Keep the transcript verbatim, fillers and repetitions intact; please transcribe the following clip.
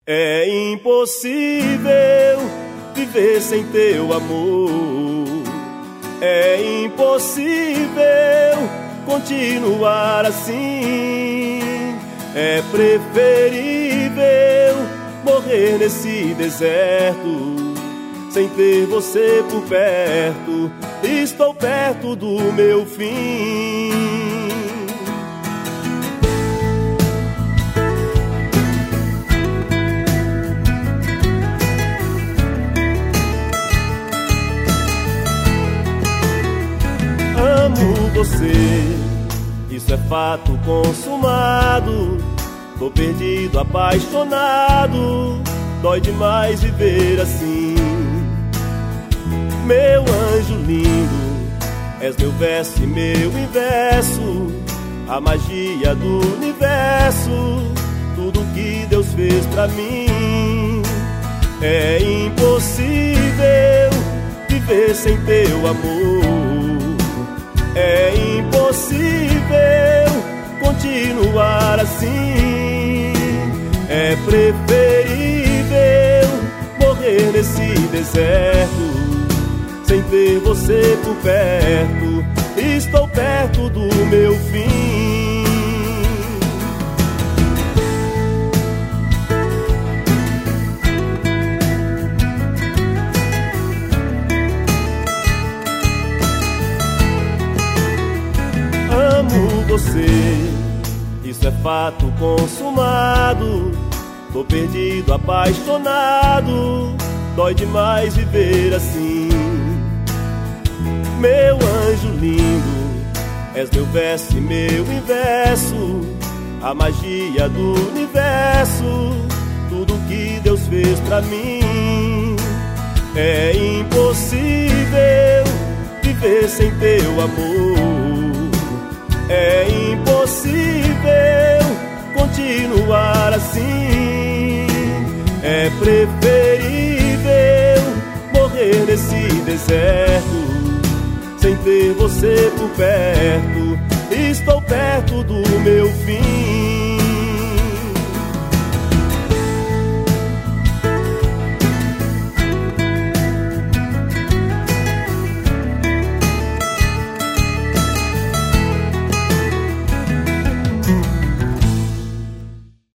É impossível viver sem teu amor. É impossível continuar assim. É preferível morrer nesse deserto sem ter você por perto. Estou perto do meu fim. Amo você, isso é fato consumado. Tô perdido, apaixonado, dói demais viver assim. Meu anjo lindo, és meu verso e meu inverso, a magia do universo, tudo que Deus fez pra mim. É impossível viver sem teu amor. É impossível continuar assim. É preferível morrer nesse deserto sem ter você por perto. Estou perto do meu fim. Amo você, isso é fato consumado. Tô perdido, apaixonado, dói demais viver assim. Meu anjo lindo, és meu verso e meu inverso, a magia do universo, tudo que Deus fez pra mim. É impossível viver sem teu amor. É impossível continuar assim. É preferível morrer nesse deserto sem ter você por perto. Estou perto do meu fim.